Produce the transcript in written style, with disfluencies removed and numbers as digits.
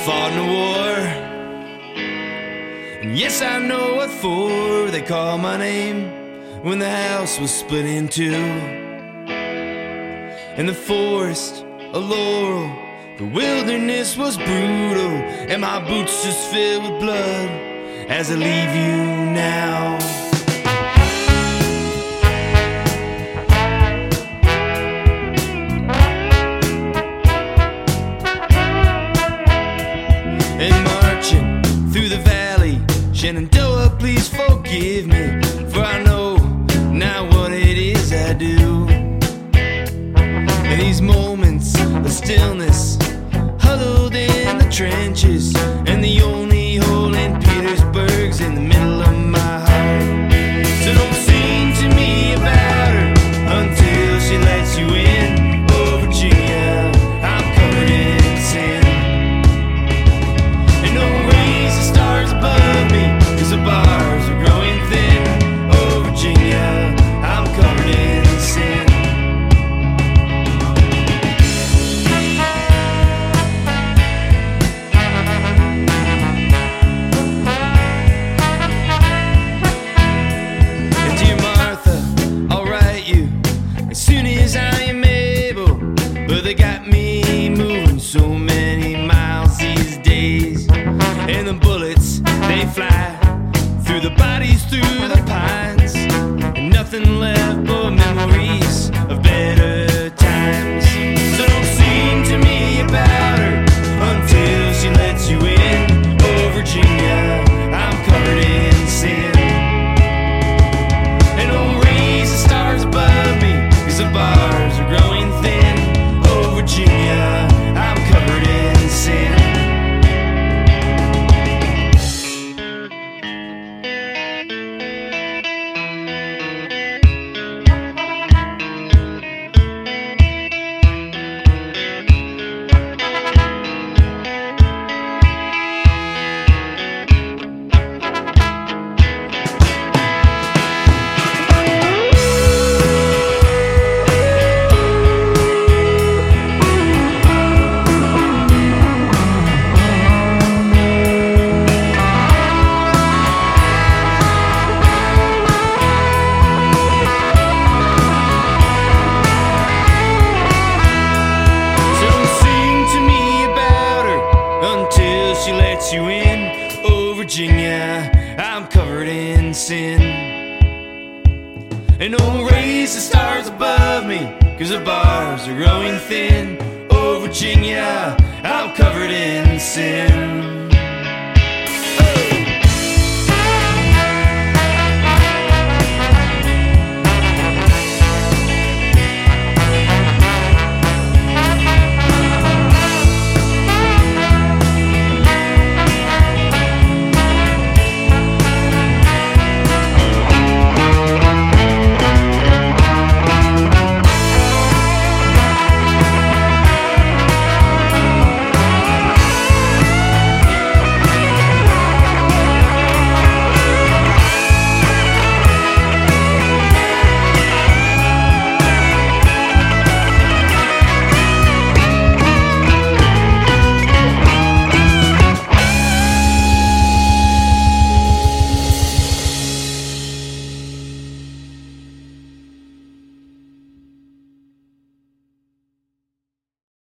fought in a war, and yes, I know what for. They called my name when the house was split in two. In the forest of Laurel, the wilderness was brutal, and my boots just filled with blood as I leave you now. And marching through the valley, Shenandoah, please forgive me, for I know now what it is I do. In these moments of stillness, huddled in the trenches, and the only hole in Petersburg's in the middle of my heart. So don't sing to me about her until she lets you in. Oh, Virginia, I'm covered in sin. And don't raise the stars above me, 'cause the bars are growing thin. Oh, Virginia, I'm covered in sin. They got me moving so many miles these days, and the bullets, they fly through the bodies, through the pines, and nothing left but memories of better times. So don't sing to me about her until she lets you in. Oh, Virginia, I'm covered in sin. And don't raise the stars above me, 'cause the bars are growing thin. Virginia, I'm covered in sin. She lets you in. Oh, Virginia, I'm covered in sin. And don't raise the stars above me, 'cause the bars are growing thin. Oh, Virginia, I'm covered in sin.